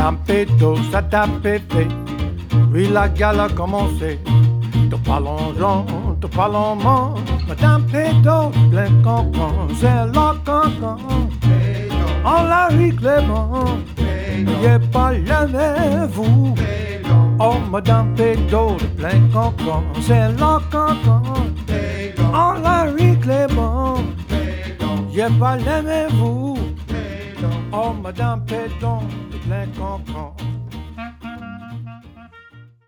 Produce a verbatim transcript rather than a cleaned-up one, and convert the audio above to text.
Madame Péto, ça t'a pété. Oui, la gale a commencé. Te parlons Jean, te parlons man. Madame Péto, plein cancan, c'est la cancan. En la rue Clément, n'ayez pas levez-vous. Oh, Madame Péto, plein cancan, c'est la cancan. En la rue Clément, n'ayez pas levez-vous. Oh, Madame Péto, plein cancan.